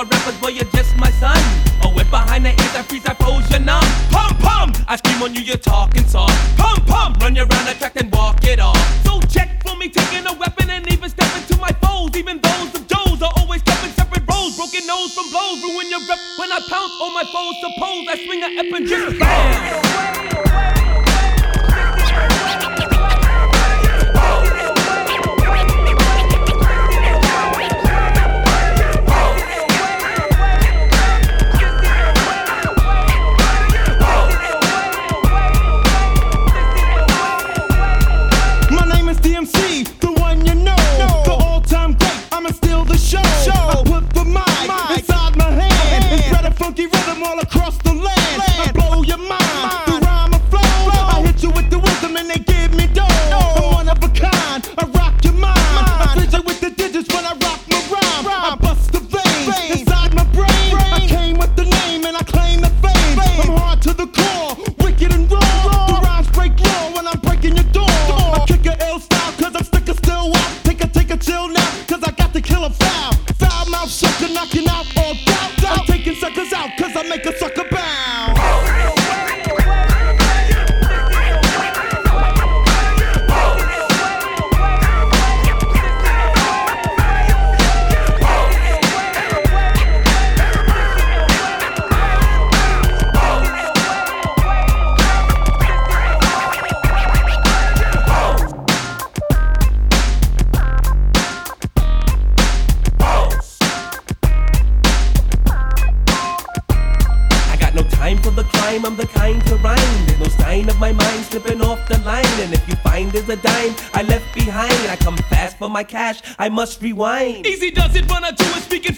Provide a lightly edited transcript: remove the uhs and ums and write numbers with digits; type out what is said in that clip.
other rappers, boy, you're just my son. A whip behind the ears, I freeze, I froze, you're numb. Pum pum, I scream on you, you're talking soft. Pum pum, run you around the track and walk it off. So check for me, taking a weapon and even stepping to my foes. Even those of Joe's are always kept in separate roles. Broken nose from blows, ruin your rep when I pounce on my foes. Suppose I swing a ep and just bam. All across the land, I blow your mind. The rhyme of flow, I hit you with the wisdom and they give me dough. I'm one of a kind, I rock your mind. I freeze you with the digits when I rock my rhyme. I bust the veins inside my brain. I came with the name and I claim the fame. I'm hard to the core, wicked and raw. The rhymes break law when I'm breaking your door. I kick a ill style cause I'm sticker still out. Take a chill now cause I got the killer foul. Foul mouth sucker knocking out all doubt. I'm taking suckers out cause I make a sucker bound. I'm the kind to rhyme. There's no sign of my mind slipping off the line. And if you find there's a dime I left behind, I come fast for my cash, I must rewind. Easy does it, run I do it, speaking